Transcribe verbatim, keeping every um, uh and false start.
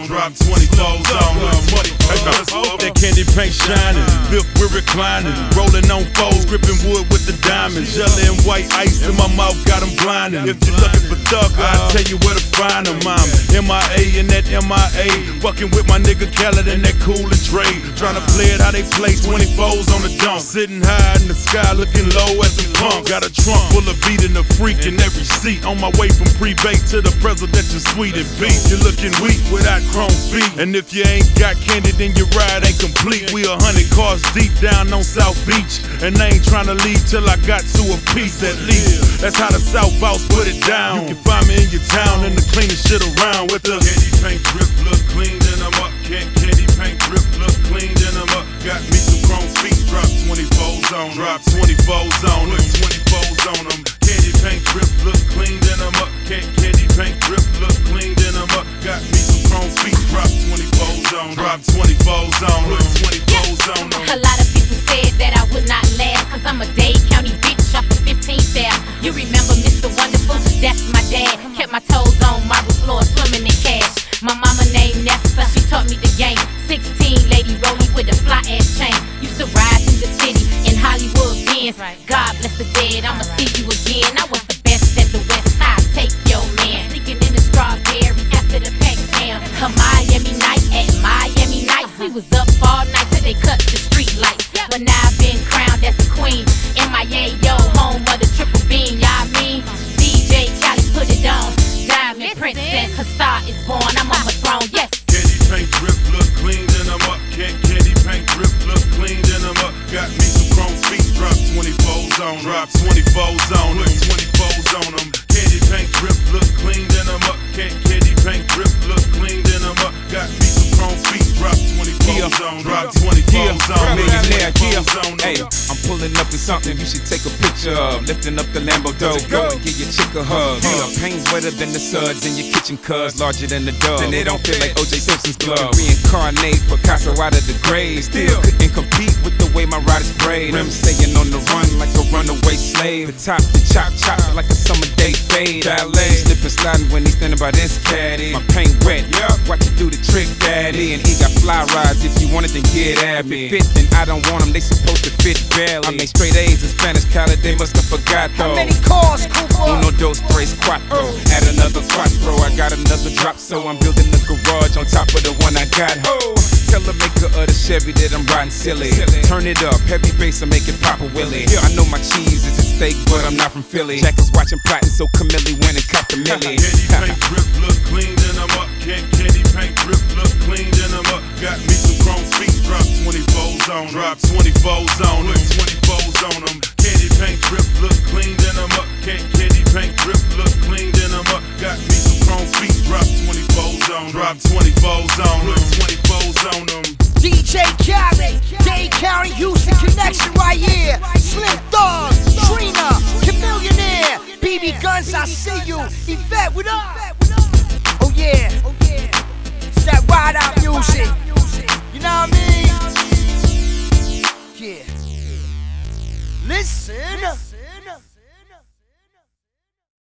on, drop twenty-fours on money. That candy paint shining, fifth we're reclining, rolling on foes, gripping wood with the diamonds. Jelly and white ice in my mouth got them blinding. If you're looking for thug, I'll tell you where to find them. I'm M I A and that M I A, fucking with my nigga Khaled and that Cooler trade. Trying to play it how they play, twenty-fours on the dump. Sitting high in the sky, looking low at the pump. Got a trunk full of beat and a freak in every seat. On my way from pre-bake to the presidential suite and beat. You're looking weak without chrome feet, and if you ain't got candy, then your ride ain't complete. We a hundred cars deep down on South Beach, and I ain't trying to leave till I got to a piece at least. That's how the South Boss put it down. You can find me in your town and the cleanest shit around with the candy paint drip, look clean, then I'm up. Can't candy paint drip, look clean, then I'm up. Got me some chrome feet, drop twenty-fours on, drop twenty-fours on, look twenty-fours on them. Candy paint drip, look clean, then I'm up. Can't candy paint drip, look clean, then I'm up. Got me some chrome feet, drop twenty-fours on, drop twenty-fours on, look twenty-fours on them. A lot of people said that I would not last, cause I'm a Dade County bitch off the fifteenth there. You remember Mister Wonderful? That's my dad. Kept my toes on marble floor, swimming in cash. My mama named Nessa, she taught me the game. Sixteen, lady rolling with a fly ass chain. Used to ride through the city in Hollywood Benz. God bless the dead, I'ma see you again. I was the best at the West Side, take your man. Sneaking in the strawberries after the pack jam. A Miami night at Miami Nights. We was up all night till they cut the street lights. But now I've been crowned as the queen. M I A, yo, home of the triple beam, y'all mean? D J Khaled put it on. Diamond princess, her star is born. I'm on the throne, yes. Candy paint drip, look clean, then I'm up. Can't candy paint drip, look clean, then I'm up. Got me some chrome feet, drop twenty-fours on, drop twenty-fours on, look twenty-fours on them. Candy paint drip, look clean, then I'm up. Can't candy paint drip, look clean, then I'm up. Got me some chrome feet, drop twenty-fours on, drop twenty-fours on, millionaire, yeah. on. Hey, I'm pulling up in something you should take a picture of. Lifting up the Lambo door, go and give your chick a hug. Yeah, paint's wetter than the suds in your kitchen, cuz larger than the dove. And it don't feel like O J Simpson's glove. Reincarnate Picasso out of the grave. Still couldn't compete with the way my ride is sprayed. Rims staying on the run like a runaway slave. The top, the chop, chop like a summer day fade. Ballet, slipping, sliding when he's standing by this caddy. My paint wet, yeah. Watch you do the trick, daddy. And he got fly rides. If you want it, then get at me. Fit, then I don't want them. They supposed to fit barely. I make straight A's in Spanish college. They must have forgot though. How many cars, Cooper? Uno, dos, tres, cuatro. Add another quattro. I got another drop, so I'm building a garage on top of the one I got. Ho! Tell the maker of the Chevy that I'm riding silly. Turn it up, heavy bass, and make it pop a willy. I know my cheese is a steak, but I'm not from Philly. Jack is watching plotting, so Camille went and caught the millie. Candy paint drip, look clean, then I'm up. Can't candy paint drip, look clean, then I'm up. Got me some chrome feet, drop twenty-fours on, drop twenty-fours on, look twenty-fours on them. Candy paint drip, look clean, then I'm up. Can't candy paint drip, look clean, then I'm up. Got me some chrome feet, drop twenty-fours on, drop twenty-fours on, look twenty-fours on them. D J Khaled, Dade County, Houston connection right here. Slim Thug, Trina, Chamillionaire, B B Guns, I see you. Yvette, what up? Oh yeah, it's that ride out music. You know what I mean? Yeah. Listen.